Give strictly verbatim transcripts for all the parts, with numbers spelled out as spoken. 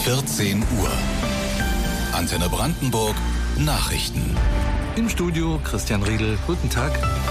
vierzehn Uhr. Antenne Brandenburg Nachrichten. Im Studio Christian Riedel. Guten Tag.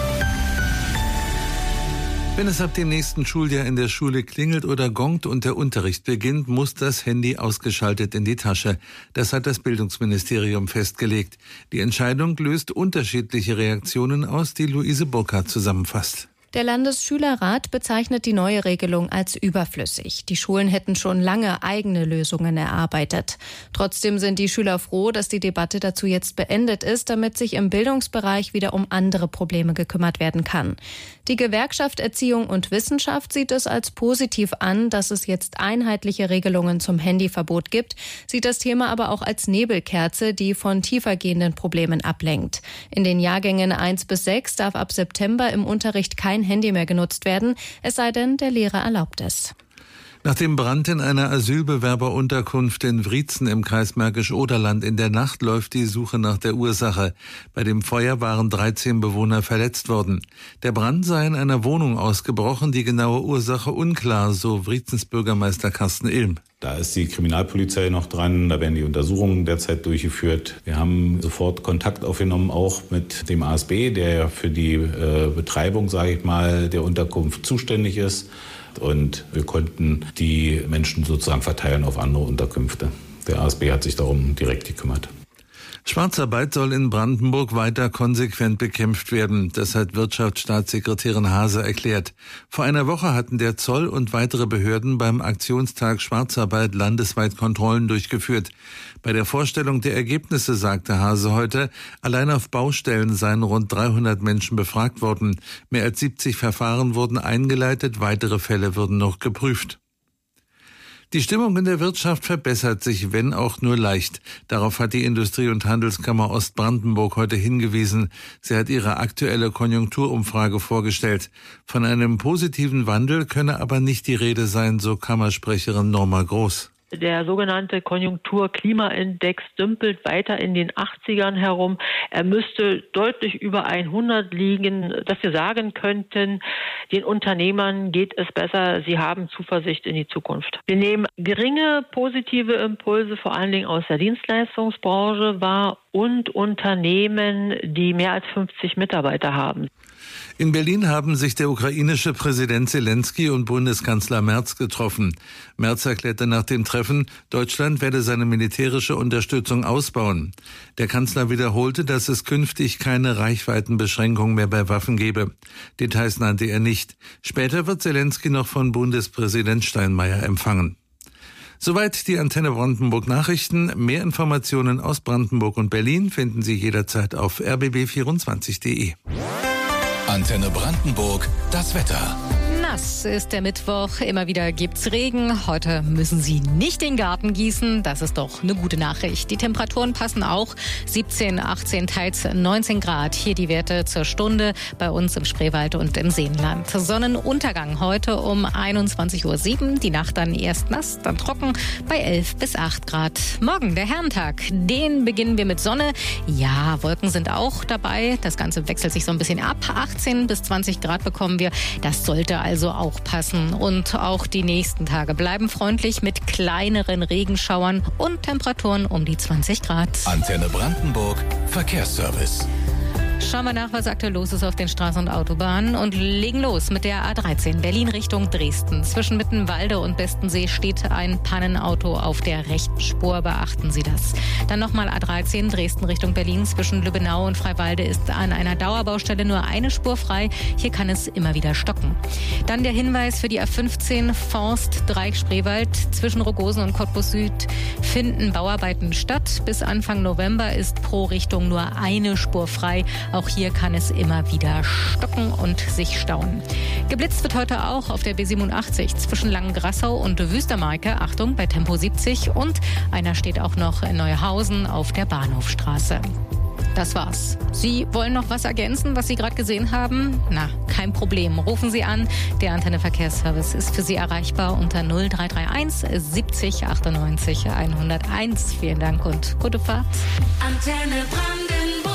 Wenn es ab dem nächsten Schuljahr in der Schule klingelt oder gongt und der Unterricht beginnt, muss das Handy ausgeschaltet in die Tasche. Das hat das Bildungsministerium festgelegt. Die Entscheidung löst unterschiedliche Reaktionen aus, die Luise Burkhardt zusammenfasst. Der Landesschülerrat bezeichnet die neue Regelung als überflüssig. Die Schulen hätten schon lange eigene Lösungen erarbeitet. Trotzdem sind die Schüler froh, dass die Debatte dazu jetzt beendet ist, damit sich im Bildungsbereich wieder um andere Probleme gekümmert werden kann. Die Gewerkschaft Erziehung und Wissenschaft sieht es als positiv an, dass es jetzt einheitliche Regelungen zum Handyverbot gibt, sieht das Thema aber auch als Nebelkerze, die von tiefergehenden Problemen ablenkt. In den Jahrgängen eins bis sechs darf ab September im Unterricht kein Handy mehr genutzt werden, es sei denn, der Lehrer erlaubt es. Nach dem Brand in einer Asylbewerberunterkunft in Wriezen im Kreis Märkisch-Oderland in der Nacht läuft die Suche nach der Ursache. Bei dem Feuer waren dreizehn Bewohner verletzt worden. Der Brand sei in einer Wohnung ausgebrochen, die genaue Ursache unklar, so Wriezens Bürgermeister Carsten Ilm. Da ist die Kriminalpolizei noch dran, da werden die Untersuchungen derzeit durchgeführt. Wir haben sofort Kontakt aufgenommen, auch mit dem A S B, der ja für die äh, Betreibung, sage ich mal, der Unterkunft zuständig ist. Und wir konnten die Menschen sozusagen verteilen auf andere Unterkünfte. Der A S B hat sich darum direkt gekümmert. Schwarzarbeit soll in Brandenburg weiter konsequent bekämpft werden. Das hat Wirtschaftsstaatssekretärin Hase erklärt. Vor einer Woche hatten der Zoll und weitere Behörden beim Aktionstag Schwarzarbeit landesweit Kontrollen durchgeführt. Bei der Vorstellung der Ergebnisse sagte Hase heute, allein auf Baustellen seien rund dreihundert Menschen befragt worden. Mehr als siebzig Verfahren wurden eingeleitet, weitere Fälle würden noch geprüft. Die Stimmung in der Wirtschaft verbessert sich, wenn auch nur leicht. Darauf hat die Industrie- und Handelskammer Ostbrandenburg heute hingewiesen. Sie hat ihre aktuelle Konjunkturumfrage vorgestellt. Von einem positiven Wandel könne aber nicht die Rede sein, so Kammersprecherin Norma Groß. Der sogenannte Konjunktur-Klima-Index dümpelt weiter in den achtzigern herum. Er müsste deutlich über hundert liegen, dass wir sagen könnten, den Unternehmern geht es besser, sie haben Zuversicht in die Zukunft. Wir nehmen geringe positive Impulse, vor allen Dingen aus der Dienstleistungsbranche wahr und Unternehmen, die mehr als fünfzig Mitarbeiter haben. In Berlin haben sich der ukrainische Präsident Zelensky und Bundeskanzler Merz getroffen. Merz erklärte nach dem Treffen, Deutschland werde seine militärische Unterstützung ausbauen. Der Kanzler wiederholte, dass es künftig keine Reichweitenbeschränkung mehr bei Waffen gebe. Details nannte er nicht. Später wird Zelensky noch von Bundespräsident Steinmeier empfangen. Soweit die Antenne Brandenburg Nachrichten. Mehr Informationen aus Brandenburg und Berlin finden Sie jederzeit auf r b b vierundzwanzig punkt d e. Antenne Brandenburg, das Wetter. Nass ist der Mittwoch, immer wieder gibt's Regen. Heute müssen Sie nicht den Garten gießen, das ist doch eine gute Nachricht. Die Temperaturen passen auch, siebzehn, achtzehn, teils neunzehn Grad. Hier die Werte zur Stunde bei uns im Spreewald und im Seenland. Sonnenuntergang heute um einundzwanzig Uhr sieben, die Nacht dann erst nass, dann trocken bei elf bis acht Grad. Morgen der Herrentag, den beginnen wir mit Sonne. Ja, Wolken sind auch dabei, das Ganze wechselt sich so ein bisschen ab. achtzehn bis zwanzig Grad bekommen wir, das sollte also auch passen. Und auch die nächsten Tage bleiben freundlich mit kleineren Regenschauern und Temperaturen um die zwanzig Grad. Antenne Brandenburg Verkehrsservice. Schauen wir nach, was aktuell los ist auf den Straßen und Autobahnen und legen los mit der A dreizehn Berlin Richtung Dresden. Zwischen Mittenwalde und Bestensee steht ein Pannenauto auf der rechten Spur. Beachten Sie das. Dann nochmal A dreizehn Dresden Richtung Berlin. Zwischen Lübbenau und Freiwalde ist an einer Dauerbaustelle nur eine Spur frei. Hier kann es immer wieder stocken. Dann der Hinweis für die A fünfzehn Forst Dreieck Spreewald. Zwischen Rogosen und Cottbus Süd finden Bauarbeiten statt. Bis Anfang November ist pro Richtung nur eine Spur frei. Auch hier kann es immer wieder stocken und sich stauen. Geblitzt wird heute auch auf der B siebenundachtzig zwischen Langengrassau und Wüstermarke. Achtung, bei Tempo siebzig. Und einer steht auch noch in Neuhausen auf der Bahnhofstraße. Das war's. Sie wollen noch was ergänzen, was Sie gerade gesehen haben? Na, kein Problem. Rufen Sie an. Der Antenne Verkehrsservice ist für Sie erreichbar unter null drei drei eins siebzig achtundneunzig hunderteins. Vielen Dank und gute Fahrt. Antenne Brandenburg.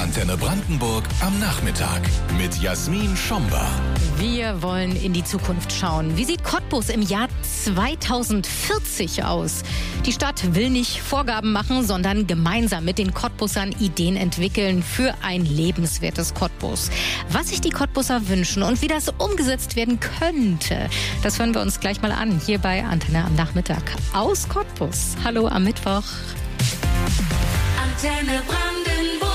Antenne Brandenburg am Nachmittag mit Jasmin Schomba. Wir wollen in die Zukunft schauen. Wie sieht Cottbus im Jahr zweitausendvierzig aus? Die Stadt will nicht Vorgaben machen, sondern gemeinsam mit den Cottbusern Ideen entwickeln für ein lebenswertes Cottbus. Was sich die Cottbuser wünschen und wie das umgesetzt werden könnte, das hören wir uns gleich mal an, hier bei Antenne am Nachmittag aus Cottbus. Hallo am Mittwoch. Antenne Brandenburg.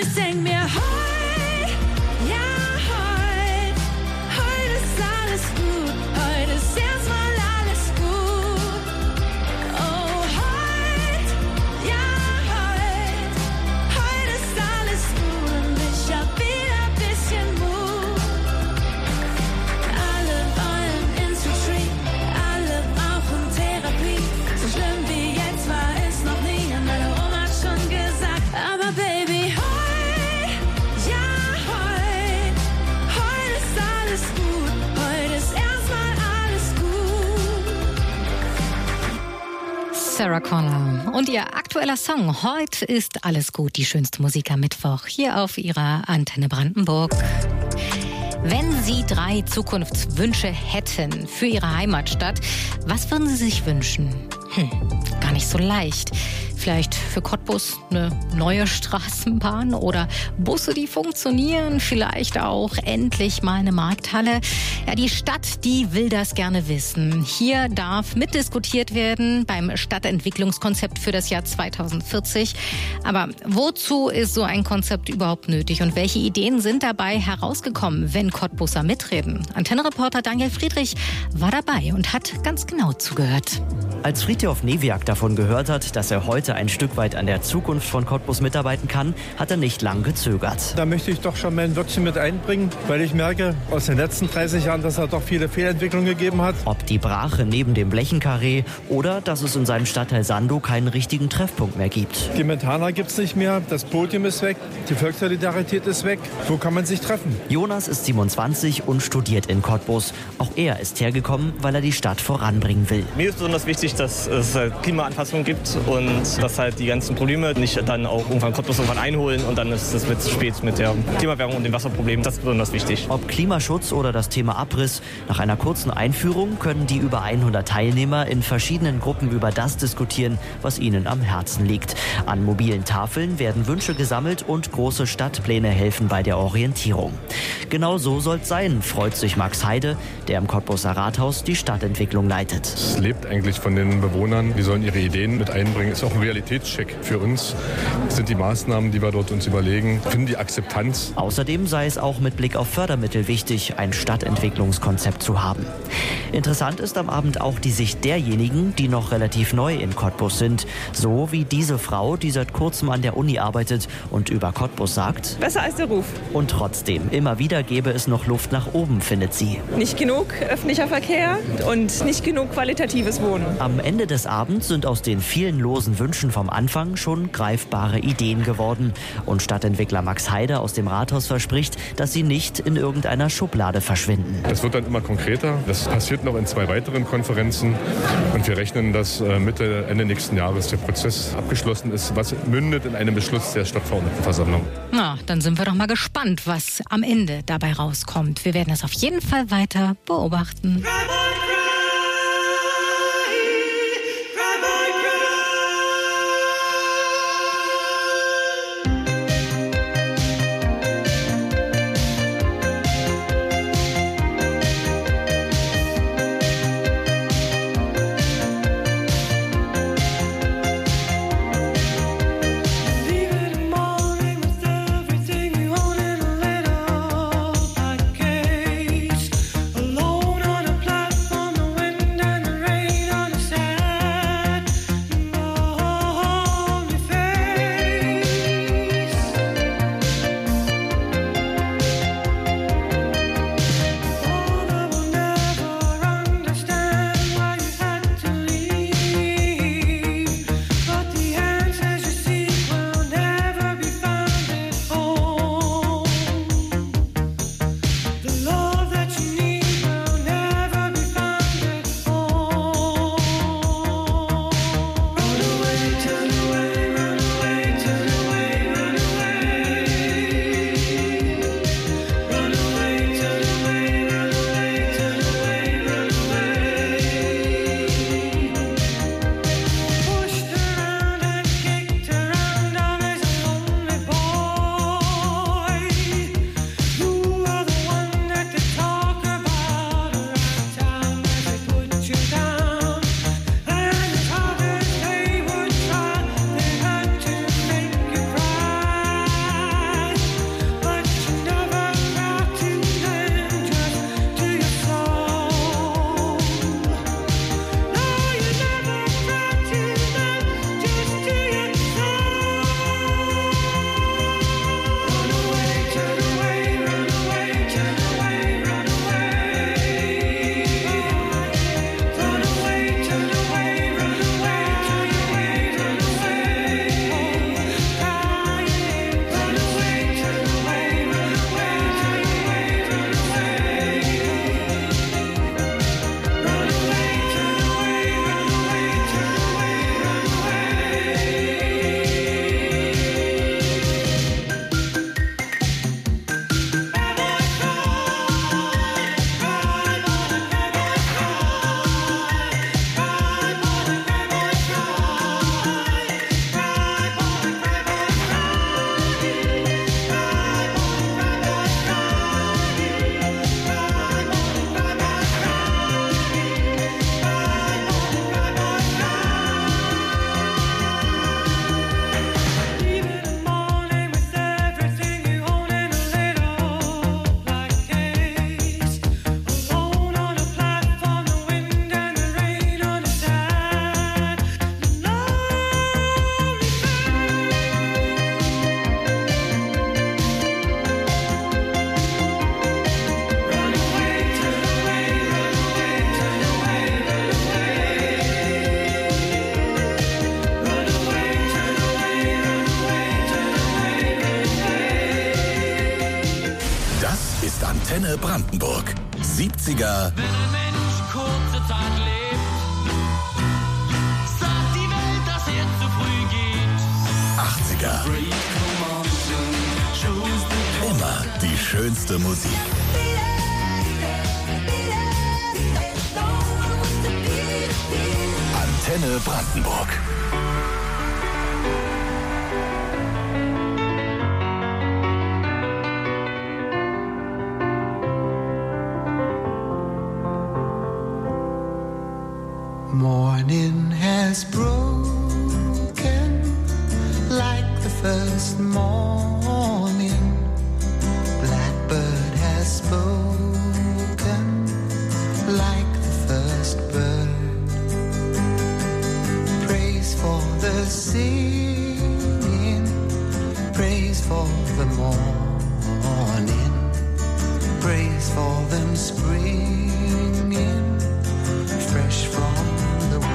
ich denk mir, heut, ja heut, heut ist alles gut, heut ist erstmal alles gut. Oh, heut, ja heut, heut ist alles gut und ich hab wieder ein bisschen Mut. Alle wollen ins Retreat, alle brauchen Therapie. So schlimm wie jetzt war es noch nie, und meine Oma hat schon gesagt, aber Baby, heut, ja heut, heut ist alles gut, heut ist erstmal alles gut. Sarah Connor und ihr aktueller Song Heute ist alles gut, die schönste Musik am Mittwoch hier auf ihrer Antenne Brandenburg. Wenn Sie drei Zukunftswünsche hätten für Ihre Heimatstadt, was würden Sie sich wünschen? Hm, gar nicht so leicht. Vielleicht für Cottbus eine neue Straßenbahn oder Busse, die funktionieren. Vielleicht auch endlich mal eine Markthalle. Ja, die Stadt, die will das gerne wissen. Hier darf mitdiskutiert werden beim Stadtentwicklungskonzept für das Jahr zweitausendvierzig. Aber wozu ist so ein Konzept überhaupt nötig? Und welche Ideen sind dabei herausgekommen, wenn Cottbuser mitreden? Antenne-Reporter Daniel Friedrich war dabei und hat ganz genau zugehört. Als Fridtjof Newiak davon gehört hat, dass er heute ein Stück weit an der Zukunft von Cottbus mitarbeiten kann, hat er nicht lang gezögert. Da möchte ich doch schon mein Wörtchen mit einbringen, weil ich merke aus den letzten dreißig Jahren, dass es doch viele Fehlentwicklungen gegeben hat. Ob die Brache neben dem Blechenkarree oder dass es in seinem Stadtteil Sandow keinen richtigen Treffpunkt mehr gibt. Die Mentaner gibt es nicht mehr, das Podium ist weg, die Volkssolidarität ist weg. Wo kann man sich treffen? Jonas ist siebenundzwanzig und studiert in Cottbus. Auch er ist hergekommen, weil er die Stadt voranbringen will. Mir ist besonders wichtig, dass es halt Klimaanpassung gibt und dass halt die ganzen Probleme nicht dann auch irgendwann Cottbus irgendwann einholen und dann ist es mit zu spät mit der Klimaerwärmung und dem Wasserproblem. Das ist besonders wichtig. Ob Klimaschutz oder das Thema Abriss, nach einer kurzen Einführung können die über hundert Teilnehmer in verschiedenen Gruppen über das diskutieren, was ihnen am Herzen liegt. An mobilen Tafeln werden Wünsche gesammelt und große Stadtpläne helfen bei der Orientierung. Genau so soll's sein, freut sich Max Heide, der im Cottbuser Rathaus die Stadtentwicklung leitet. Es lebt eigentlich von den Bewohnern, die sollen ihre Ideen mit einbringen. Ist auch ein Realitätscheck für uns. Das sind die Maßnahmen, die wir dort uns überlegen, finden die Akzeptanz. Außerdem sei es auch mit Blick auf Fördermittel wichtig, ein Stadtentwicklungskonzept zu haben. Interessant ist am Abend auch die Sicht derjenigen, die noch relativ neu in Cottbus sind. So wie diese Frau, die seit kurzem an der Uni arbeitet und über Cottbus sagt: Besser als der Ruf. Und trotzdem, immer wieder gäbe es noch Luft nach oben, findet sie. Nicht genug öffentlicher Verkehr und nicht genug qualitatives Wohnen. Am Ende des Abends sind aus den vielen losen Wünschen vom Anfang schon greifbare Ideen geworden. Und Stadtentwickler Max Heide aus dem Rathaus verspricht, dass sie nicht in irgendeiner Schublade verschwinden. Das wird dann immer konkreter. Das passiert noch in zwei weiteren Konferenzen. Und wir rechnen, dass Mitte, Ende nächsten Jahres der Prozess abgeschlossen ist, was mündet in einem Beschluss der Stadtverordnetenversammlung. Na, dann sind wir doch mal gespannt, was am Ende dabei rauskommt. Wir werden es auf jeden Fall weiter beobachten. Alone on a platform. Brandenburg. siebziger. Wenn ein Mensch kurze Zeit lebt, sagt die Welt, dass er zu früh geht. achtziger. Immer die schönste Musik. Antenne Brandenburg. Morning has broken like the first morning. Blackbird has spoken like the first bird. Praise for the singing, praise for the morning, praise for them springing fresh from the world.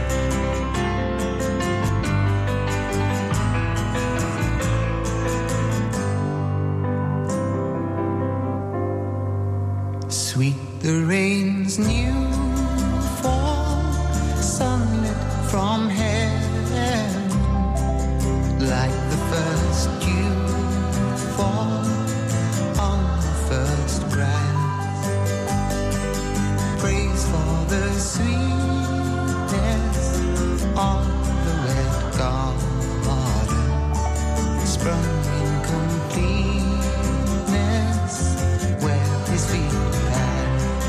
Sweet the rain's new fall, sunlit from heaven, like the first dew fall on the first grass. Praise for the sweetness of the red garden, sprung in completeness where his feet pass.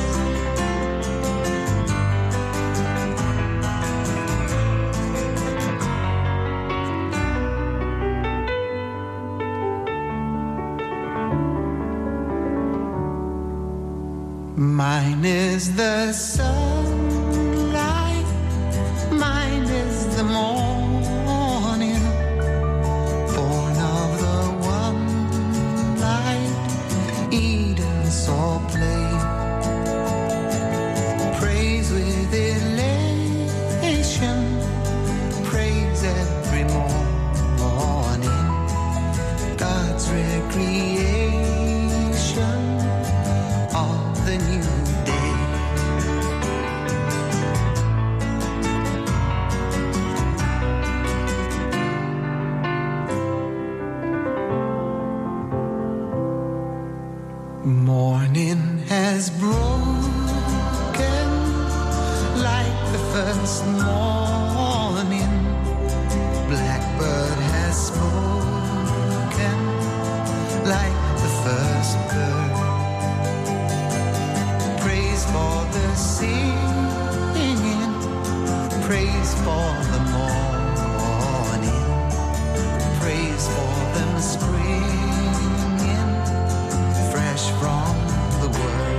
Mine is the sunlight, mine is the morning, born of the one light Eden saw play. Praise with elation, praise every morning, God's recreation of the new day. Morning has broken like the first morning. Blackbird has spoken like the first bird. Praise for the singing, praise for the morning, praise for them springing fresh from the world.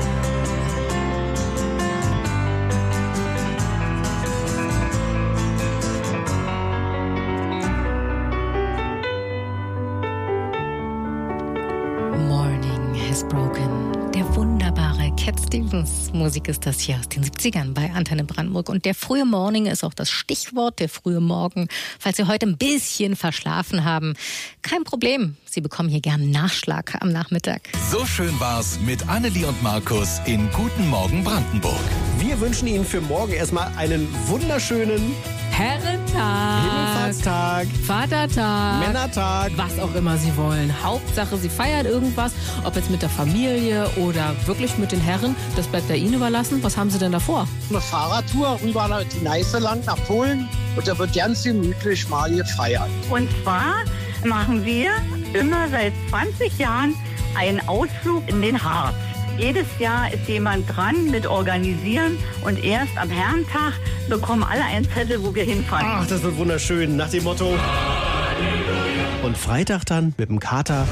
Morning has broken. Der wunderbare Cat Stevens Musik ist das hier aus den siebzigern bei Antenne Brandenburg. Und der frühe Morning ist auch das Stichwort, der frühe Morgen. Falls Sie heute ein bisschen verschlafen haben, kein Problem. Sie bekommen hier gern Nachschlag am Nachmittag. So schön war's mit Annelie und Markus in Guten Morgen Brandenburg. Wir wünschen Ihnen für morgen erstmal einen wunderschönen Herrentag, Himmelfahrtstag, Vatertag, Männertag, was auch immer Sie wollen. Hauptsache, Sie feiern irgendwas, ob jetzt mit der Familie oder wirklich mit den Herren, das bleibt ja Ihnen überlassen. Was haben Sie denn da vor? Eine Fahrradtour rüber nach die Neißeland nach Polen und da wird ganz gemütlich mal gefeiert. Und zwar machen wir immer seit zwanzig Jahren einen Ausflug in den Harz. Jedes Jahr ist jemand dran mit Organisieren und erst am Herrentag bekommen alle einen Zettel, wo wir hinfahren. Ach, das wird wunderschön. Nach dem Motto. Und Freitag dann mit dem Kater.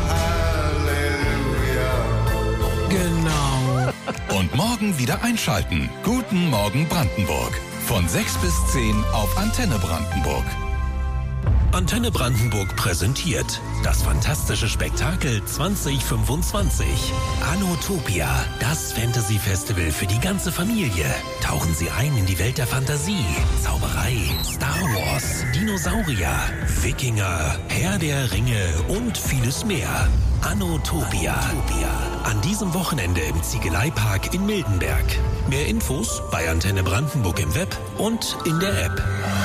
Genau. Und morgen wieder einschalten. Guten Morgen Brandenburg. Von sechs bis zehn auf Antenne Brandenburg. Antenne Brandenburg präsentiert das fantastische Spektakel zwanzig fünfundzwanzig. Anotopia, das Fantasy-Festival für die ganze Familie. Tauchen Sie ein in die Welt der Fantasie, Zauberei, Star Wars, Dinosaurier, Wikinger, Herr der Ringe und vieles mehr. Anotopia. An diesem Wochenende im Ziegeleipark in Mildenberg. Mehr Infos bei Antenne Brandenburg im Web und in der App.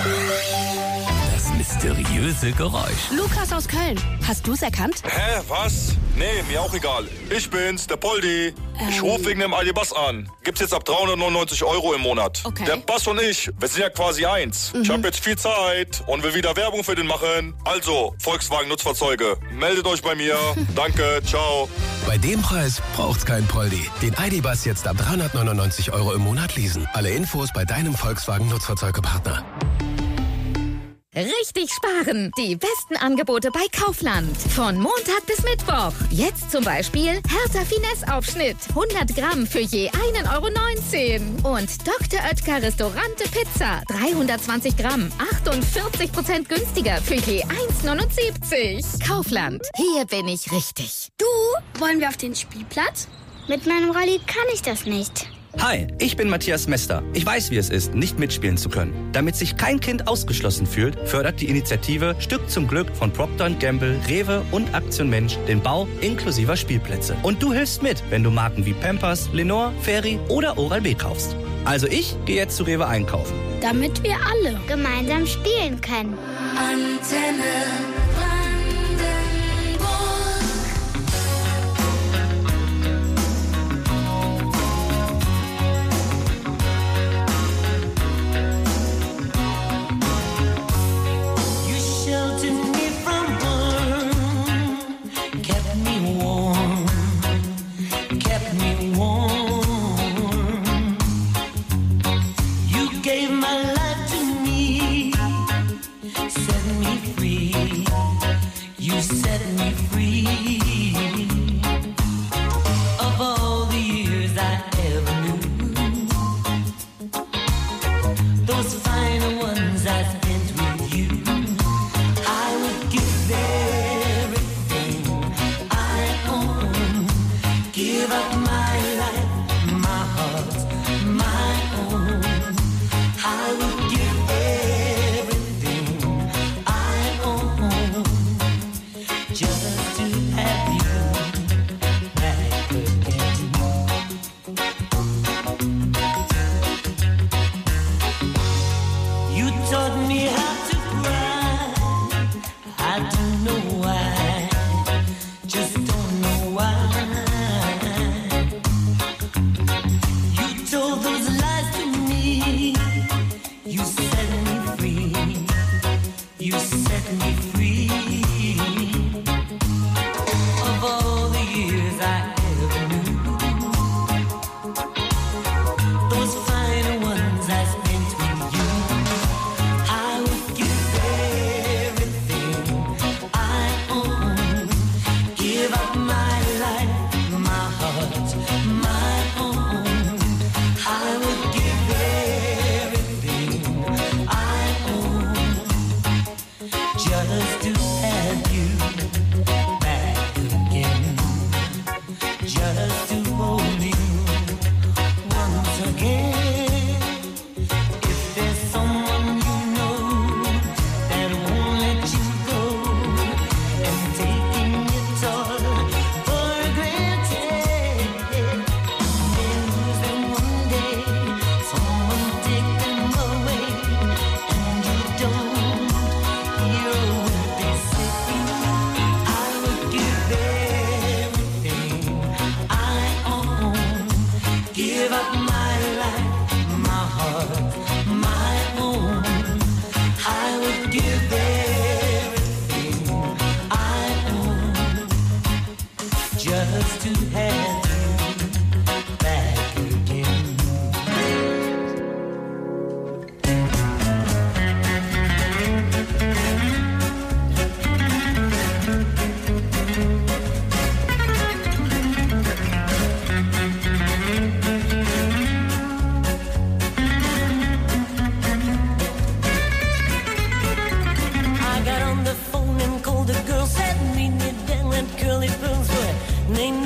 Mysteriöse Geräusch. Lukas aus Köln. Hast du's erkannt? Hä, was? Nee, mir auch egal. Ich bin's, der Poldi. Ähm. Ich rufe wegen dem Aldi-Bass an. Gibt's jetzt ab dreihundertneunundneunzig Euro im Monat. Okay. Der Bass und ich, wir sind ja quasi eins. Mhm. Ich habe jetzt viel Zeit und will wieder Werbung für den machen. Also, Volkswagen Nutzfahrzeuge, meldet euch bei mir. Danke, ciao. Bei dem Preis braucht's kein Poldi. Den Aldi-Bass jetzt ab dreihundertneunundneunzig Euro im Monat leasen. Alle Infos bei deinem Volkswagen Nutzfahrzeugepartner. Richtig sparen! Die besten Angebote bei Kaufland. Von Montag bis Mittwoch. Jetzt zum Beispiel Hertha Finesse-Aufschnitt. hundert Gramm für je ein Euro neunzehn. Und Doktor Oetker Restaurante Pizza. dreihundertzwanzig Gramm. achtundvierzig Prozent günstiger für je eins neunundsiebzig. Kaufland. Hier bin ich richtig. Du, wollen wir auf den Spielplatz? Mit meinem Rolli kann ich das nicht. Hi, ich bin Matthias Mester. Ich weiß, wie es ist, nicht mitspielen zu können. Damit sich kein Kind ausgeschlossen fühlt, fördert die Initiative Stück zum Glück von Procter und Gamble, Rewe und Aktion Mensch den Bau inklusiver Spielplätze. Und du hilfst mit, wenn du Marken wie Pampers, Lenore, Fairy oder Oral-B kaufst. Also ich gehe jetzt zu Rewe einkaufen. Damit wir alle gemeinsam spielen können. Antenne.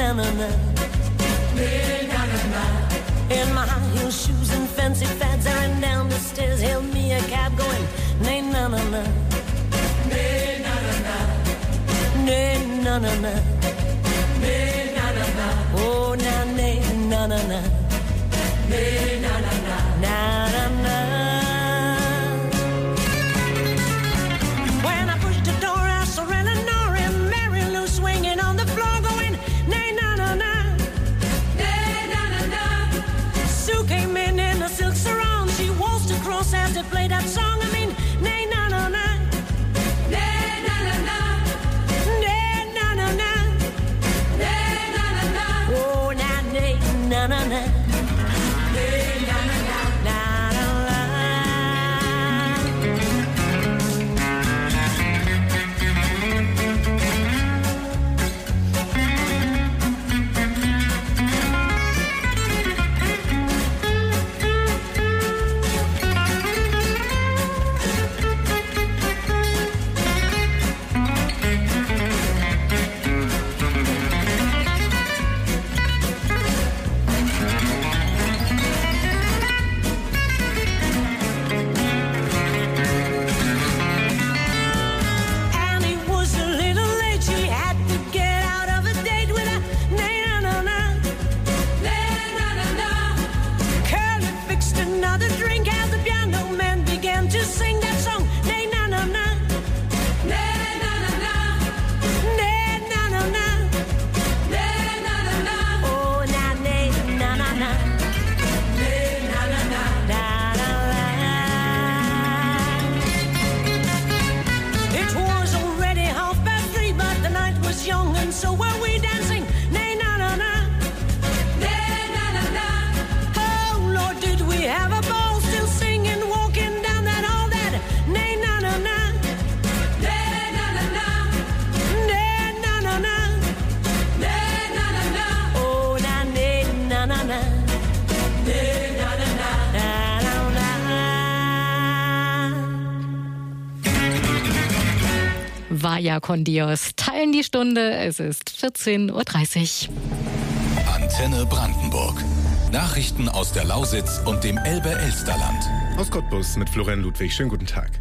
na na na. Nay, na na na. In my high heel shoes and fancy fads, I ran down the stairs, hailed me a cab going, nay, na na na. Nay, na na na. Nay, na na na. Nay, na na na. Oh, na, nay, na na na. Nay, na na na. Na na na. When I pushed the door, I saw Eleanor and Mary Lou swinging on the floor, going, nay, na na na. Nay, na na na. Sue came in in a silk sarong. She waltzed across as they played that song. I mean, nay, na na na. Nay, na na na. Nay, na na na. Nay, na na na. Oh, na, nay, na na na. Nay, na na na. Na na na. Annie was a little late. She had to get out of a date with a nay na na na. Nay na na na. Curly fixed another drink as the piano man began to sing that song. Nay na na na. Nay na na na. Nay na na na. Nay na na na. Oh na nay na na na. Nay na na na. Na na na. It was already half past three, but the night was young, and so were we dancing. Nay, na na na. Nay, na na na. Oh Lord, did we have a ball? Still singing, walking down that hall. That nay, na na na. Nay, na na na. Nay, na na na. Nay, na na na. Oh, na nay, na na na. Nay, na na na. Na na na. Vaya con Dios. Teilen die Stunde. Es ist vierzehn Uhr dreißig. Antenne Brandenburg. Nachrichten aus der Lausitz und dem Elbe-Elsterland. Aus Cottbus mit Florian Ludwig. Schönen guten Tag.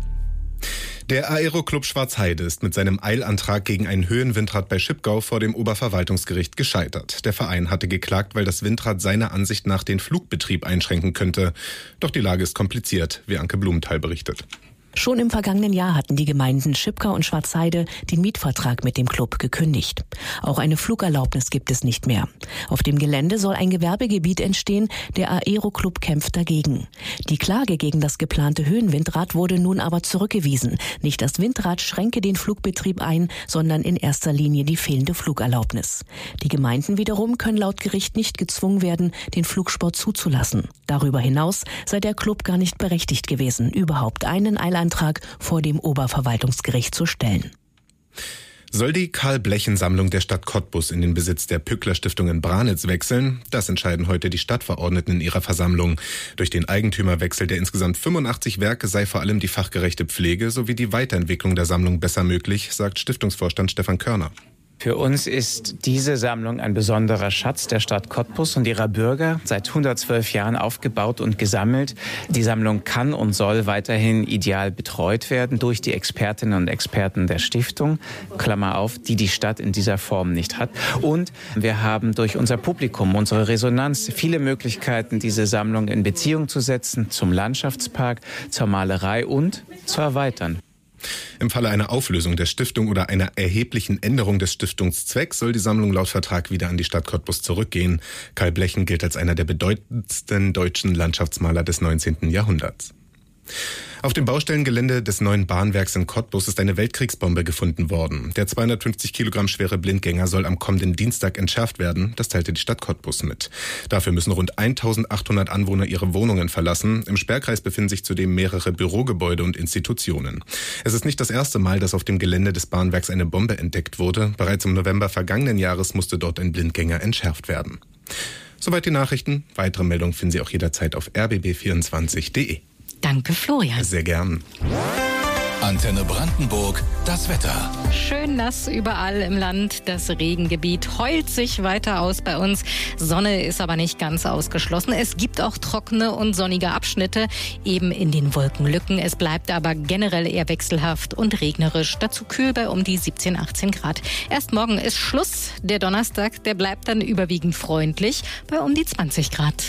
Der Aero-Club Schwarzheide ist mit seinem Eilantrag gegen ein Höhenwindrad bei Schipgau vor dem Oberverwaltungsgericht gescheitert. Der Verein hatte geklagt, weil das Windrad seiner Ansicht nach den Flugbetrieb einschränken könnte. Doch die Lage ist kompliziert, wie Anke Blumenthal berichtet. Schon im vergangenen Jahr hatten die Gemeinden Schipgau und Schwarzheide den Mietvertrag mit dem Club gekündigt. Auch eine Flugerlaubnis gibt es nicht mehr. Auf dem Gelände soll ein Gewerbegebiet entstehen, der Aero-Club kämpft dagegen. Die Klage gegen das geplante Höhenwindrad wurde nun aber zurückgewiesen. Nicht das Windrad schränke den Flugbetrieb ein, sondern in erster Linie die fehlende Flugerlaubnis. Die Gemeinden wiederum können laut Gericht nicht gezwungen werden, den Flugsport zuzulassen. Darüber hinaus sei der Club gar nicht berechtigt gewesen, überhaupt einen Eilantrag vor dem Oberverwaltungsgericht zu stellen. Soll die Karl-Blechen-Sammlung der Stadt Cottbus in den Besitz der Pückler-Stiftung in Branitz wechseln? Das entscheiden heute die Stadtverordneten in ihrer Versammlung. Durch den Eigentümerwechsel der insgesamt fünfundachtzig Werke sei vor allem die fachgerechte Pflege sowie die Weiterentwicklung der Sammlung besser möglich, sagt Stiftungsvorstand Stefan Körner. Für uns ist diese Sammlung ein besonderer Schatz der Stadt Cottbus und ihrer Bürger, seit hundertzwölf Jahren aufgebaut und gesammelt. Die Sammlung kann und soll weiterhin ideal betreut werden durch die Expertinnen und Experten der Stiftung, Klammer auf, die die Stadt in dieser Form nicht hat. Und wir haben durch unser Publikum, unsere Resonanz, viele Möglichkeiten, diese Sammlung in Beziehung zu setzen zum Landschaftspark, zur Malerei und zu erweitern. Im Falle einer Auflösung der Stiftung oder einer erheblichen Änderung des Stiftungszwecks soll die Sammlung laut Vertrag wieder an die Stadt Cottbus zurückgehen. Karl Blechen gilt als einer der bedeutendsten deutschen Landschaftsmaler des neunzehnten Jahrhunderts. Auf dem Baustellengelände des neuen Bahnwerks in Cottbus ist eine Weltkriegsbombe gefunden worden. Der zweihundertfünfzig Kilogramm schwere Blindgänger soll am kommenden Dienstag entschärft werden. Das teilte die Stadt Cottbus mit. Dafür müssen rund eintausendachthundert Anwohner ihre Wohnungen verlassen. Im Sperrkreis befinden sich zudem mehrere Bürogebäude und Institutionen. Es ist nicht das erste Mal, dass auf dem Gelände des Bahnwerks eine Bombe entdeckt wurde. Bereits im November vergangenen Jahres musste dort ein Blindgänger entschärft werden. Soweit die Nachrichten. Weitere Meldungen finden Sie auch jederzeit auf r b b vierundzwanzig punkt d e. Danke, Florian. Sehr gern. Antenne Brandenburg, das Wetter. Schön nass überall im Land. Das Regengebiet heult sich weiter aus bei uns. Sonne ist aber nicht ganz ausgeschlossen. Es gibt auch trockene und sonnige Abschnitte, eben in den Wolkenlücken. Es bleibt aber generell eher wechselhaft und regnerisch. Dazu kühl bei um die siebzehn, achtzehn Grad. Erst morgen ist Schluss. Der Donnerstag, der bleibt dann überwiegend freundlich bei um die zwanzig Grad.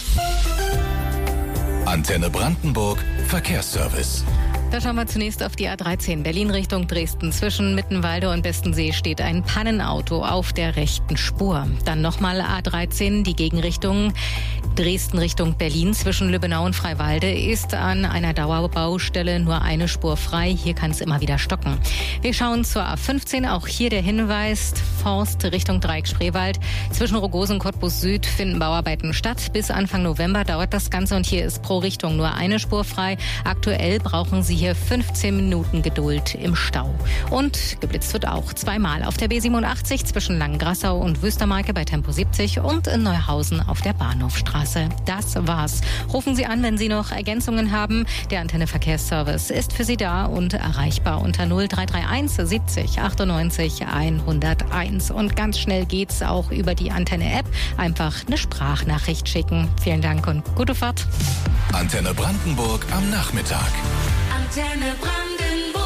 Antenne Brandenburg, Verkehrsservice. Da schauen wir zunächst auf die A dreizehn, Berlin Richtung Dresden. Zwischen Mittenwalde und Bestensee steht ein Pannenauto auf der rechten Spur. Dann nochmal A dreizehn, die Gegenrichtung Dresden Richtung Berlin. Zwischen Lübbenau und Freiwalde ist an einer Dauerbaustelle nur eine Spur frei. Hier kann es immer wieder stocken. Wir schauen zur A fünfzehn, auch hier der Hinweis, Forst Richtung Dreieck-Spreewald. Zwischen Rogosen und Cottbus Süd finden Bauarbeiten statt. Bis Anfang November dauert das Ganze und hier ist pro Richtung nur eine Spur frei. Aktuell brauchen Sie hier fünfzehn Minuten Geduld im Stau. Und geblitzt wird auch zweimal auf der B siebenundachtzig zwischen Langengrassau und Wüstermarke bei Tempo siebzig und in Neuhausen auf der Bahnhofstraße. Das war's. Rufen Sie an, wenn Sie noch Ergänzungen haben. Der Antenne Verkehrsservice ist für Sie da und erreichbar unter null drei drei eins siebzig achtundneunzig hunderteins. Und ganz schnell geht's auch über die Antenne-App. Einfach eine Sprachnachricht schicken. Vielen Dank und gute Fahrt. Antenne Brandenburg am Nachmittag. Antenne Brandenburg.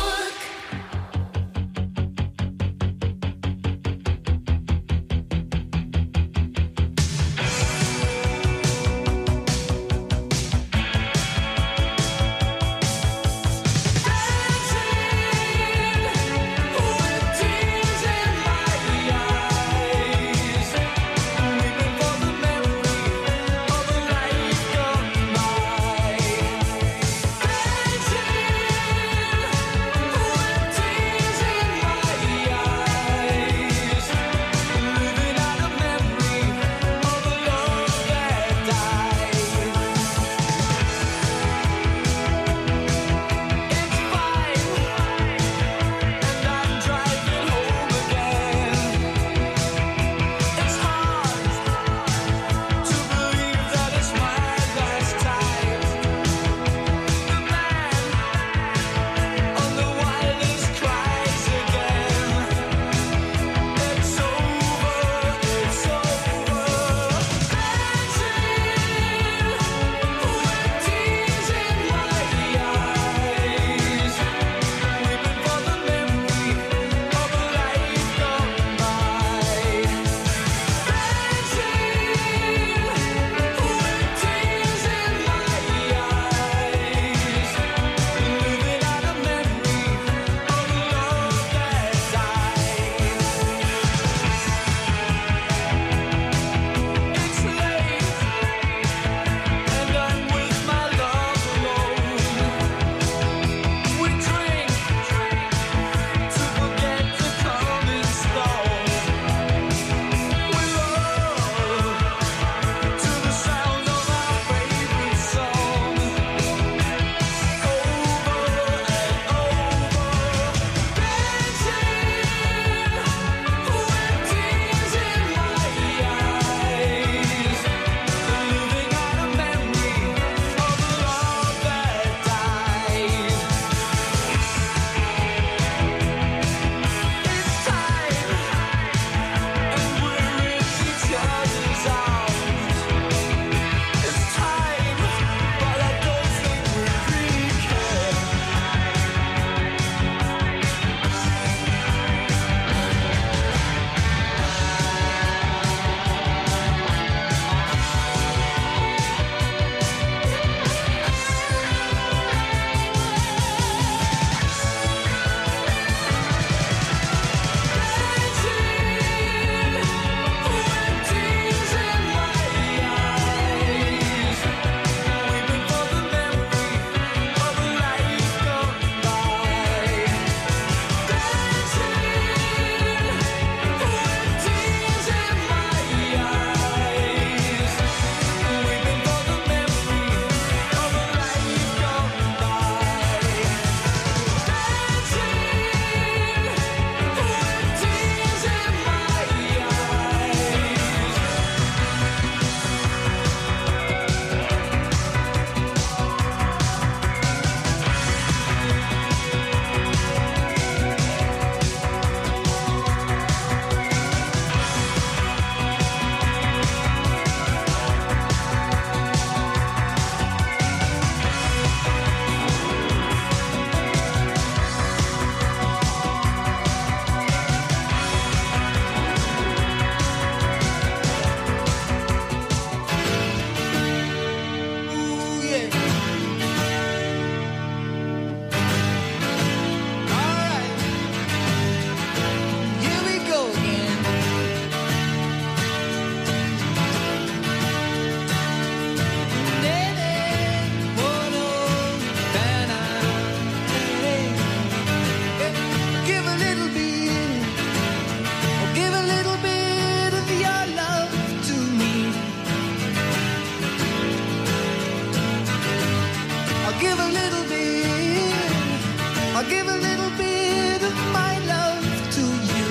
I'll give a little bit of my love to you.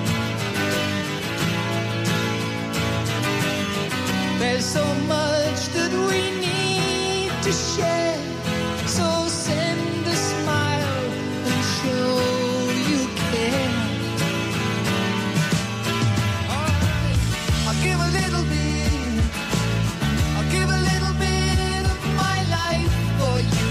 There's so much that we need to share, so send a smile and show you care. Alright, I'll give a little bit, I'll give a little bit of my life for you.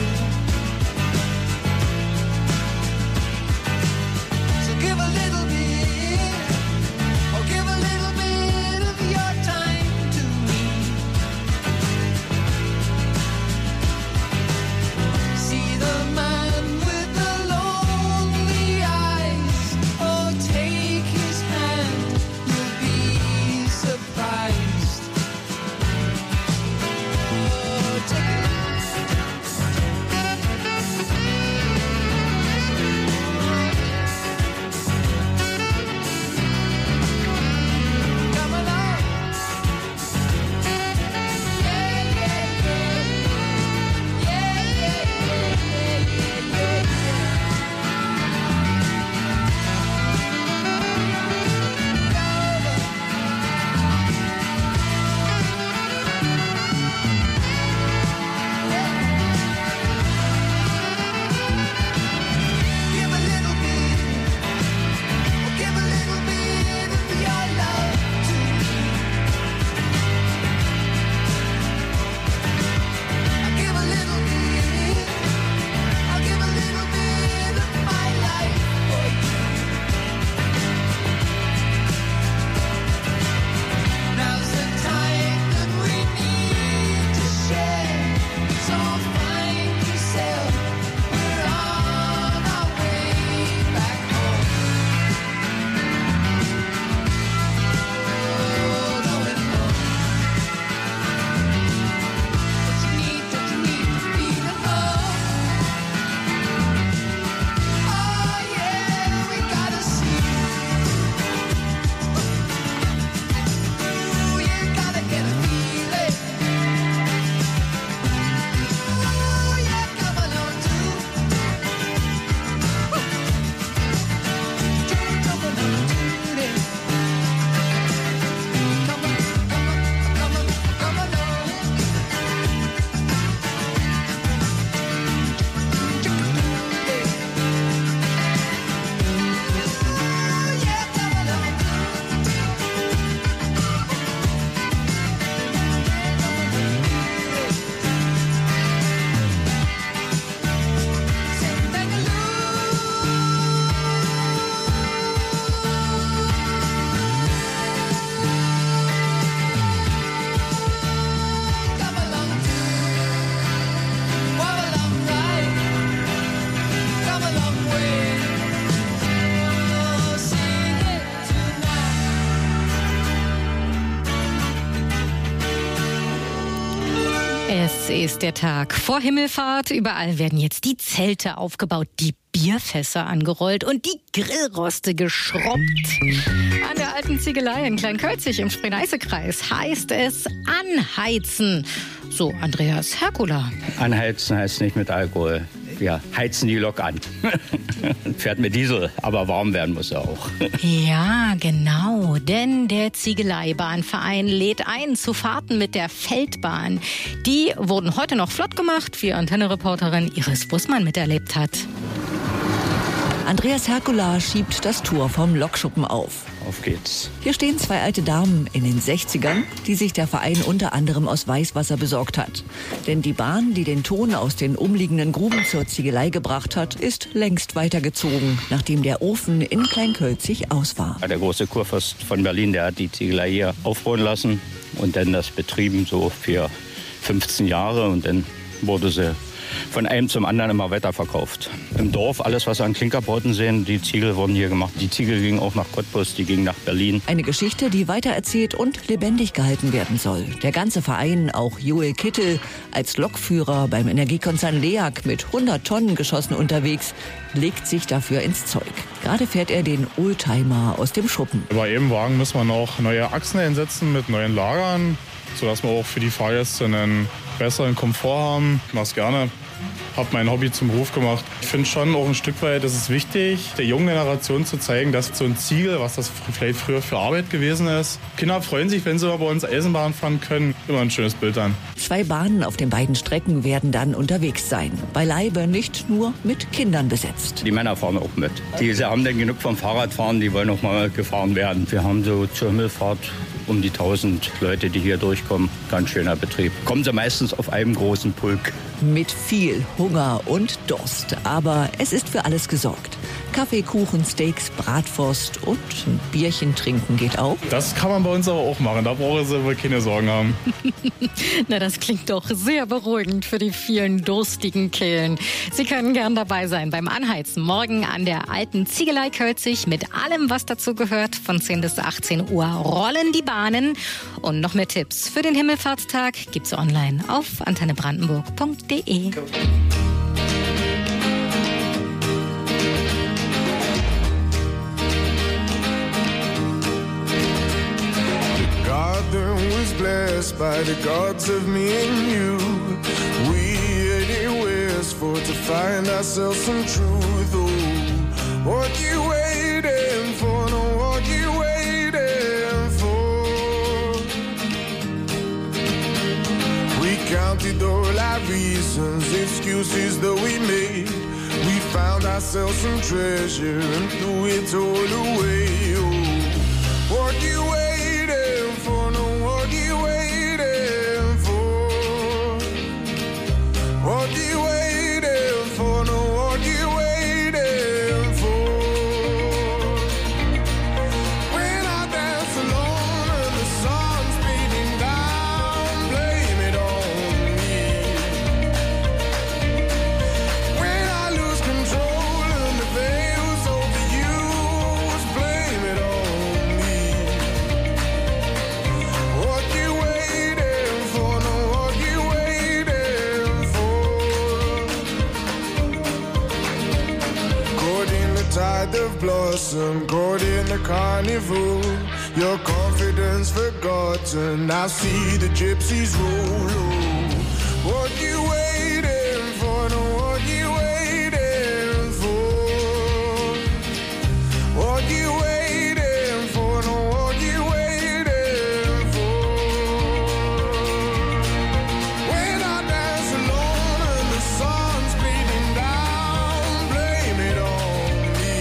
So give a little bit, or give a little bit of your time to me. See the man with the lonely eyes. Oh, take his hand, you'll be surprised. Oh, take it. Come along. Yeah, yeah, yeah. Yeah, yeah, yeah, yeah, yeah, Give a little bit, or give a little bit of your love to me. I'll give a little bit, I'll give a little bit of my life for you. Now's the time that we need to share, so find yourself, we're on our way back home. Oh, going home. What you need, what you need to feel at home. Oh yeah, we gotta see. Ooh, you gotta get a feeling. Ooh, yeah, come along too. Jump, jump along to it. Come on, come on, come on, come along. Ooh, yeah, come along. Say, come along too. Walk along right. Come a long way. Oh, sing it Es ist der Tag vor Himmelfahrt. Überall werden jetzt die Zelte aufgebaut, die Bierfässer angerollt und die Grillroste geschrubbt. An der alten Ziegelei in Kleinkölzig im Spree-Neiße-Kreis heißt es anheizen. So Andreas Herkula. Anheizen heißt nicht mit Alkohol. Wir heizen die Lok an. Fährt mit Diesel, aber warm werden muss er auch. Ja, genau, denn der Ziegeleibahnverein lädt ein zu Fahrten mit der Feldbahn. Die wurden heute noch flott gemacht, wie Antenne-Reporterin Iris Bussmann miterlebt hat. Andreas Herkula schiebt das Tor vom Lokschuppen auf. Auf geht's. Hier stehen zwei alte Damen in den sechzigern, die sich der Verein unter anderem aus Weißwasser besorgt hat. Denn die Bahn, die den Ton aus den umliegenden Gruben zur Ziegelei gebracht hat, ist längst weitergezogen, nachdem der Ofen in Kleinkölzig aus war. Der große Kurfürst von Berlin, der hat die Ziegelei hier aufbauen lassen und dann das betrieben so für fünfzehn Jahre und dann wurde sie von einem zum anderen immer weiterverkauft. Im Dorf, alles was Sie an Klinkerbauten sehen, die Ziegel wurden hier gemacht. Die Ziegel gingen auch nach Cottbus, die gingen nach Berlin. Eine Geschichte, die weitererzählt und lebendig gehalten werden soll. Der ganze Verein, auch Joel Kittel, als Lokführer beim Energiekonzern LEAG mit hundert Tonnen Geschossen unterwegs, legt sich dafür ins Zeug. Gerade fährt er den Oldtimer aus dem Schuppen. Bei jedem Wagen müssen wir noch neue Achsen einsetzen mit neuen Lagern, sodass wir auch für die Fahrgäste einen besseren Komfort haben. Ich mache es gerne. habe mein Hobby zum Beruf gemacht. Ich finde schon auch ein Stück weit, es ist wichtig, der jungen Generation zu zeigen, dass so ein Ziegel, was das vielleicht früher für Arbeit gewesen ist. Kinder freuen sich, wenn sie mal bei uns Eisenbahn fahren können. Immer ein schönes Bild dann. Zwei Bahnen auf den beiden Strecken werden dann unterwegs sein. Beileibe nicht nur mit Kindern besetzt. Die Männer fahren auch mit. Die sie haben dann genug vom Fahrradfahren, die wollen auch mal gefahren werden. Wir haben so zur Himmelfahrt um die tausend Leute, die hier durchkommen. Ganz schöner Betrieb. Kommen sie meistens auf einem großen Pulk. Mit viel Hunger und Durst. Aber es ist für alles gesorgt. Kaffee, Kuchen, Steaks, Bratwurst und ein Bierchen trinken geht auch. Das kann man bei uns aber auch machen. Da brauchen sie wohl keine Sorgen haben. Na, das klingt doch sehr beruhigend für die vielen durstigen Kehlen. Sie können gern dabei sein beim Anheizen. Morgen an der alten Ziegelei Kölzig mit allem, was dazu gehört. Von zehn bis achtzehn Uhr rollen die Bahnen. Und noch mehr Tipps für den Himmelfahrtstag gibt's online auf antenne brandenburg punkt de. Garden was blessed by the gods of me and you. We anywheres for to find ourselves some truth. Oh, what you waiting for? No, what you waiting for? We counted all our reasons, excuses that we made. We found ourselves some treasure and threw it all away. Oh, what you waiting? What you waiting for? What you waiting for? No, what you waiting for? When I dance alone and the sun's beating down, blame it on me. When I lose control and the veil's overused, blame it on me. What you waiting for? No, what you waiting for? Caught in the tide of blossom, caught in the carnival. Your confidence forgotten. Now see the gypsies roll. Oh, what you waiting for? No, what you waiting for? What you waiting for? No, what you waiting for? When I dance alone and the sun's beating down, blame it on me.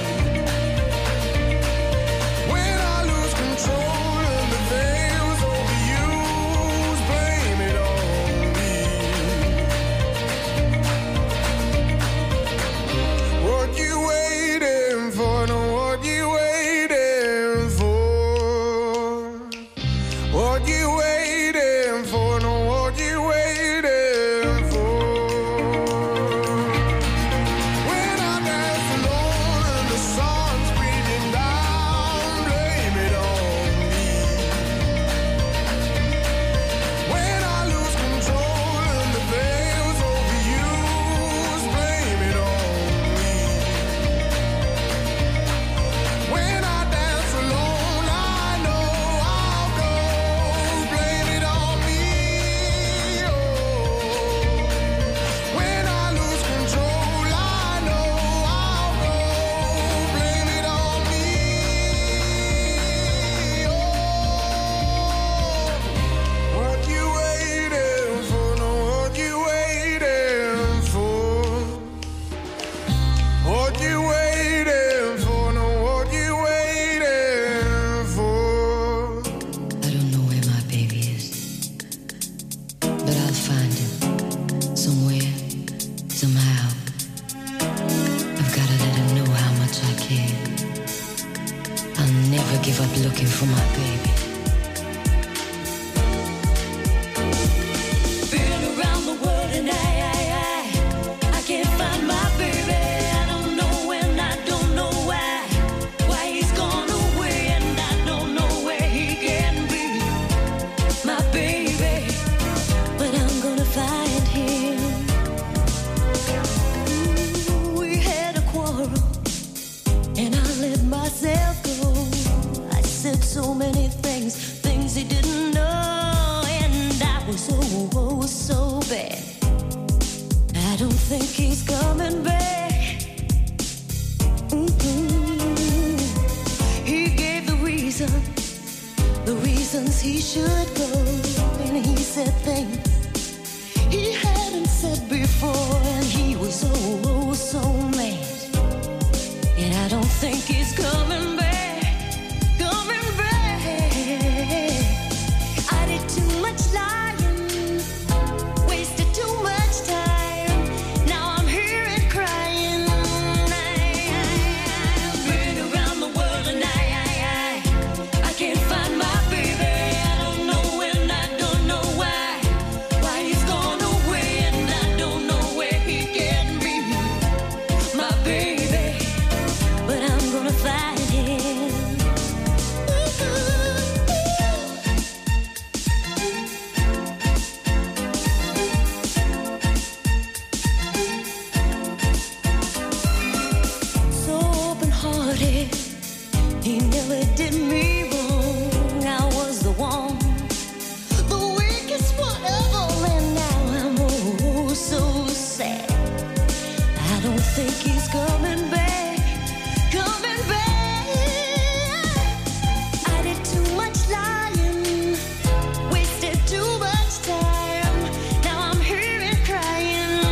When I lose control and the veil's overused, blame it on me. What you waiting for? No, what you waiting for? What you waiting for? No, what you waiting for? When I dance alone and the sun's beating down, blame it on me. When I lose control and the veil's overused, blame it on me. When I dance alone, I know I'll go, blame it on me. Oh, when I lose control, I know I'll go, blame it on me. Oh, what you waiting for? No, what you waiting for? What you waiting for? No, what you waiting for? I don't know where my baby is, but I'll find him somewhere, somehow. I've gotta let him know how much I care. I'll never give up looking for my baby. Been around the world and I, I, I, I can't find my baby. I don't know when, I don't know why, why he's gone away, and I don't know where he can be, my baby. But I'm gonna find him. Ooh, we had a quarrel, and I let myself go. I said so many things places he should go, and he said things he hadn't said before, and he was oh, oh so mad. And I don't think he's coming back, coming back. I did too much lying, wasted too much time. Now I'm here and crying. I've been around the world and I, I, I, I can't find my baby. I don't know when, I don't know why. Why he's gone away and I don't know where he can be. My baby, but I'm gonna find him. So open-hearted, he never did me wrong. I was the one, the weakest one ever, and now I'm oh so sad. I don't think he's coming back, coming back. I did too much lying, wasted too much time. Now I'm here and crying.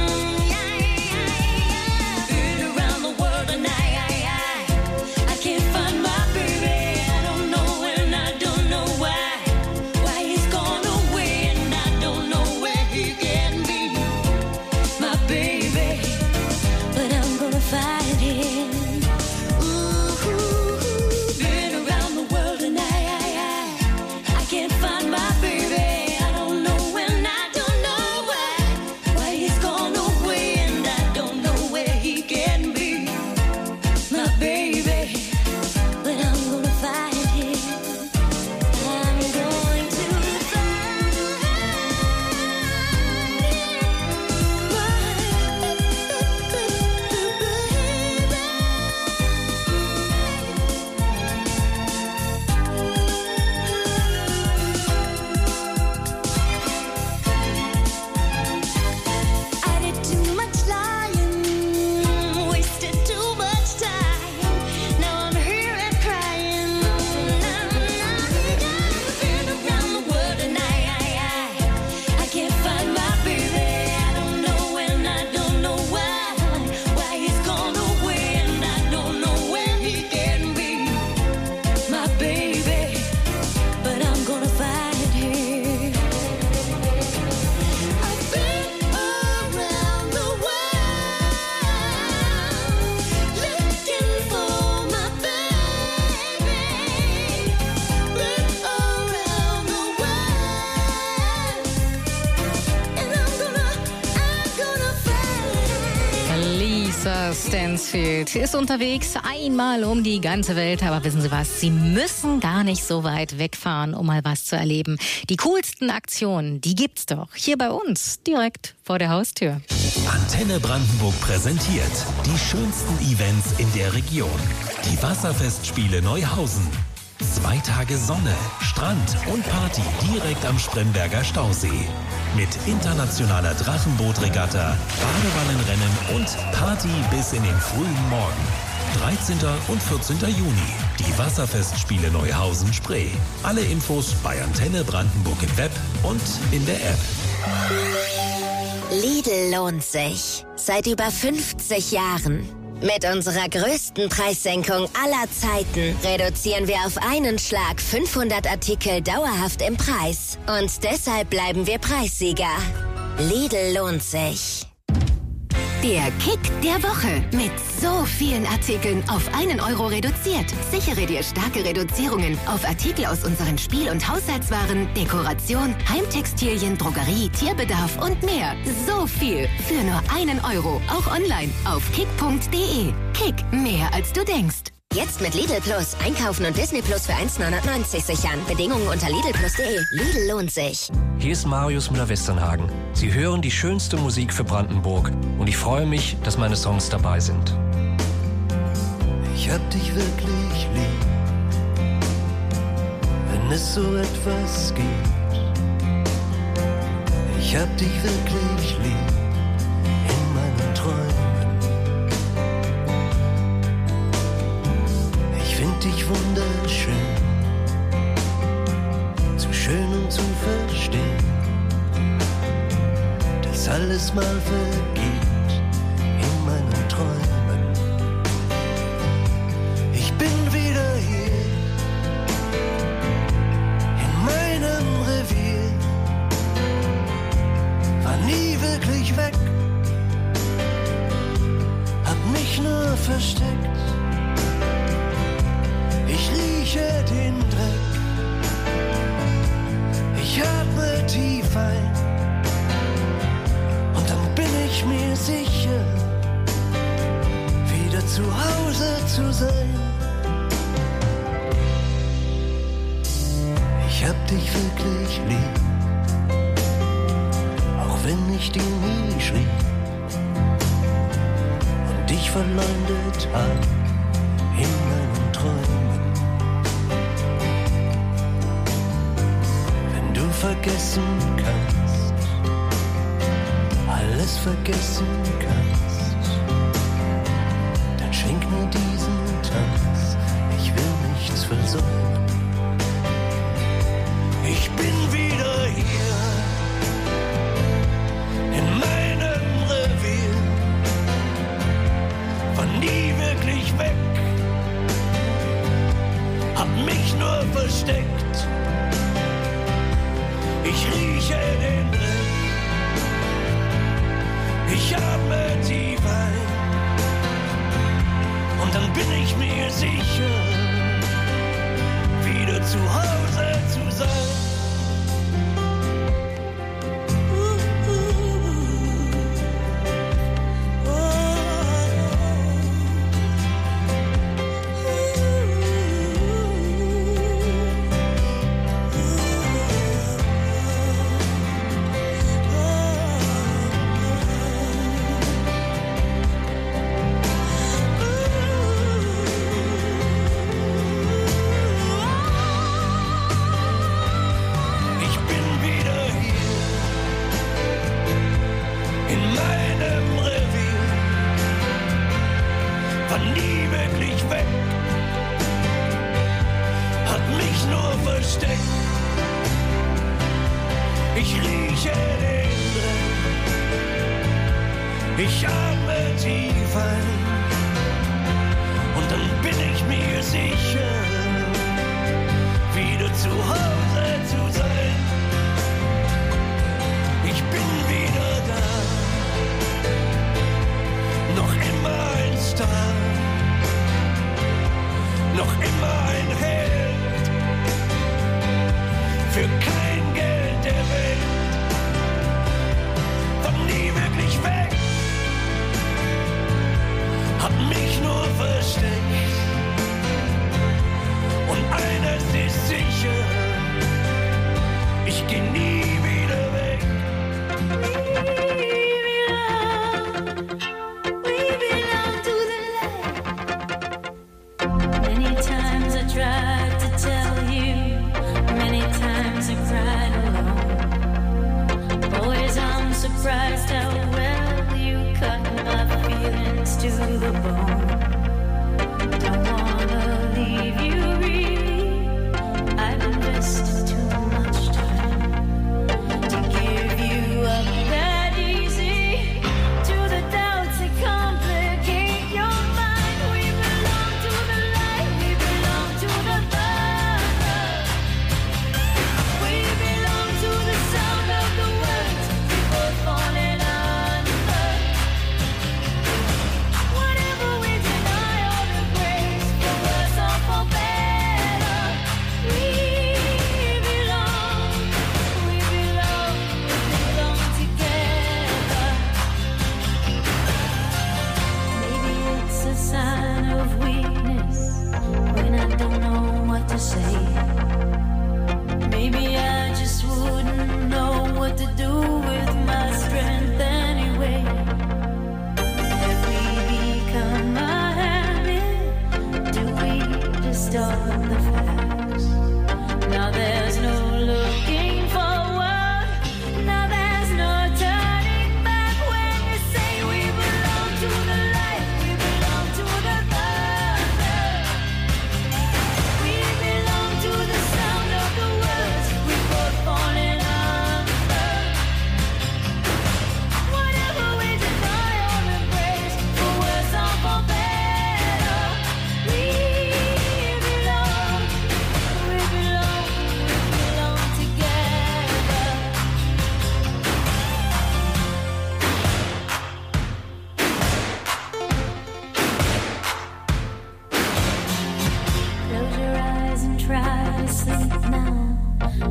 Been around the world and I, I, I, I can't find my baby. I don't know and I don't know why. Why he's gone away and I don't know where he can be. My baby, but I'm gonna find him. Ooh, been around the world and I, I, I, I can't find my baby. I don't know and I don't know why. Why he's gone away and I don't know where he can be. My baby, but I'm gonna find him. I'm going to find I did too much lying, wasted too much time. Now I'm here and crying. Been around the world and I, I, I, I can't find my baby. I don't know and I don't know why. Why he's gone away and I don't know where he can be. My baby, but I'm gonna find him. I've been around the world looking for my baby. Been around the world, and I'm gonna, I'm gonna find Lisa Stansfield ist unterwegs, einmal um die ganze Welt. Aber wissen Sie was? Sie müssen gar nicht so weit wegfahren, um mal was zu erleben. Die coolsten Aktionen, die gibt's doch hier bei uns, direkt vor der Haustür. Antenne Brandenburg präsentiert die schönsten Events in der Region. Die Wasserfestspiele Neuhausen. Zwei Tage Sonne, Strand und Party direkt am Spremberger Stausee. Mit internationaler Drachenbootregatta, Badewannenrennen und Party bis in den frühen Morgen. dreizehnten und vierzehnten Juni. Die Wasserfestspiele Neuhausen-Spree. Alle Infos bei Antenne Brandenburg im Web und in der App. Lidl lohnt sich. Seit über fünfzig Jahren. Mit unserer größten Preissenkung aller Zeiten reduzieren wir auf einen Schlag fünfhundert Artikel dauerhaft im Preis. Und deshalb bleiben wir Preissieger. Lidl lohnt sich. Der Kick der Woche mit so vielen Artikeln auf einen Euro reduziert. Sichere dir starke Reduzierungen auf Artikel aus unseren Spiel- und Haushaltswaren, Dekoration, Heimtextilien, Drogerie, Tierbedarf und mehr. So viel für nur einen Euro. Auch online auf kick punkt de. Kick, mehr als du denkst. Jetzt mit Lidl Plus. Einkaufen und Disney Plus für eins neunundneunzig sichern. Bedingungen unter lidl plus punkt de. Lidl lohnt sich. Hier ist Marius Müller-Westernhagen. Sie hören die schönste Musik für Brandenburg. Und ich freue mich, dass meine Songs dabei sind. Ich hab dich wirklich lieb, wenn es so etwas gibt. Ich hab dich wirklich lieb in meinen Träumen. Ich find dich wunderschön, zu manchmal vergeht in meinen Träumen. Ich bin wieder hier in meinem Revier, war nie wirklich weg, hab mich nur versteckt. Ich rieche den Dreck, ich atme tief ein und dann bin ich mir sicher, wieder zu Hause zu sein. Ich hab dich wirklich lieb, auch wenn ich dir nie schrieb und dich verleumdet hab in meinen Träumen. Wenn du vergessen kannst, alles vergessen kannst, dann schenk mir diesen Tanz, ich will nichts versäumen. Ich bin wieder hier in meinem Revier, war nie wirklich weg, hab mich nur versteckt. Ich rieche den Dreck, ich atme tief ein und dann bin ich mir sicher, wieder zu Hause zu sein.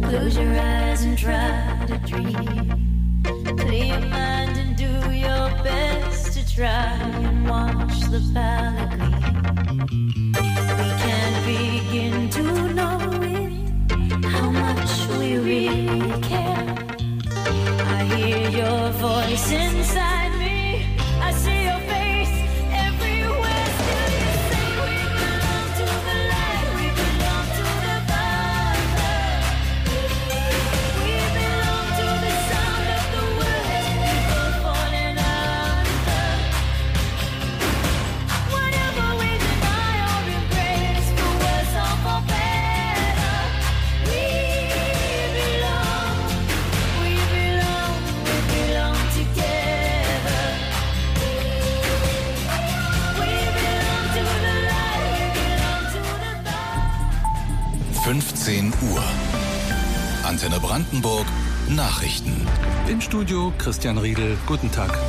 Close your eyes and try to dream. Clear your mind and do your best to try and watch the palette gleam. We can't begin to know it, how much we really care. I hear your voice inside me. I see your face everywhere. Still you say we belong to the light. We belong to the Father. We belong to the sound of the words people falling under. Whatever we deny or embrace, for worse or for better, we belong. We belong. We belong together. We belong to the light. We belong to the fünfzehn Uhr. Antenne Brandenburg. Nachrichten. Im Studio Christian Riedel. Guten Tag.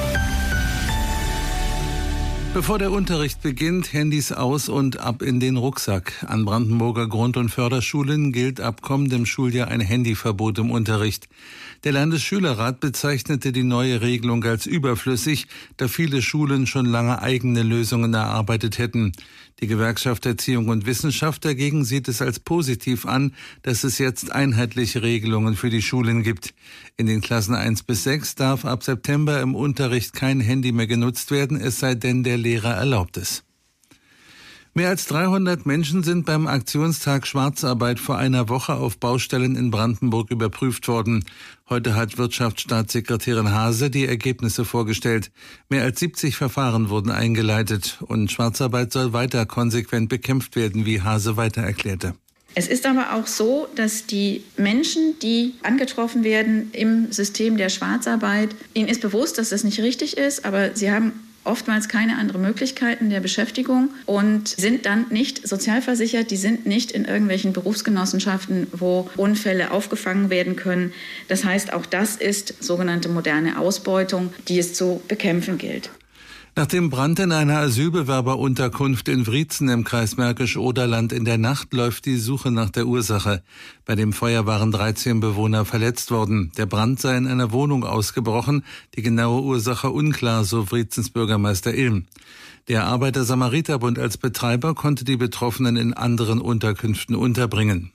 Bevor der Unterricht beginnt, Handys aus und ab in den Rucksack. An Brandenburger Grund- und Förderschulen gilt ab kommendem Schuljahr ein Handyverbot im Unterricht. Der Landesschülerrat bezeichnete die neue Regelung als überflüssig, da viele Schulen schon lange eigene Lösungen erarbeitet hätten. Die Gewerkschaft Erziehung und Wissenschaft dagegen sieht es als positiv an, dass es jetzt einheitliche Regelungen für die Schulen gibt. In den Klassen eins bis sechs darf ab September im Unterricht kein Handy mehr genutzt werden, es sei denn, der Lehrer erlaubt es. Mehr als dreihundert Menschen sind beim Aktionstag Schwarzarbeit vor einer Woche auf Baustellen in Brandenburg überprüft worden. Heute hat Wirtschaftsstaatssekretärin Hase die Ergebnisse vorgestellt. Mehr als siebzig Verfahren wurden eingeleitet und Schwarzarbeit soll weiter konsequent bekämpft werden, wie Hase weiter erklärte. Es ist aber auch so, dass die Menschen, die angetroffen werden im System der Schwarzarbeit, ihnen ist bewusst, dass das nicht richtig ist, aber sie haben oftmals keine anderen Möglichkeiten der Beschäftigung und sind dann nicht sozialversichert. Die sind nicht in irgendwelchen Berufsgenossenschaften, wo Unfälle aufgefangen werden können. Das heißt, auch das ist sogenannte moderne Ausbeutung, die es zu bekämpfen gilt. Nach dem Brand in einer Asylbewerberunterkunft in Wriezen im Kreis Märkisch-Oderland in der Nacht läuft die Suche nach der Ursache. Bei dem Feuer waren dreizehn Bewohner verletzt worden. Der Brand sei in einer Wohnung ausgebrochen. Die genaue Ursache unklar, so Wriezens Bürgermeister Ilm. Der Arbeiter-Samariter-Bund als Betreiber konnte die Betroffenen in anderen Unterkünften unterbringen.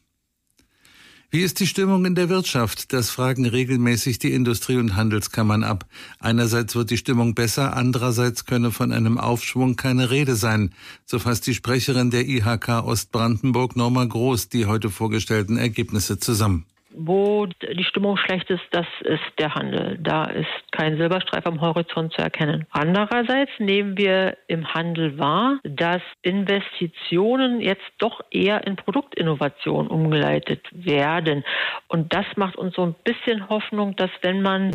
Wie ist die Stimmung in der Wirtschaft? Das fragen regelmäßig die Industrie- und Handelskammern ab. Einerseits wird die Stimmung besser, andererseits könne von einem Aufschwung keine Rede sein. So fasst die Sprecherin der I H K Ostbrandenburg, Norma Groß, die heute vorgestellten Ergebnisse zusammen. Wo die Stimmung schlecht ist, das ist der Handel. Da ist kein Silberstreif am Horizont zu erkennen. Andererseits nehmen wir im Handel wahr, dass Investitionen jetzt doch eher in Produktinnovation umgeleitet werden. Und das macht uns so ein bisschen Hoffnung, dass wenn man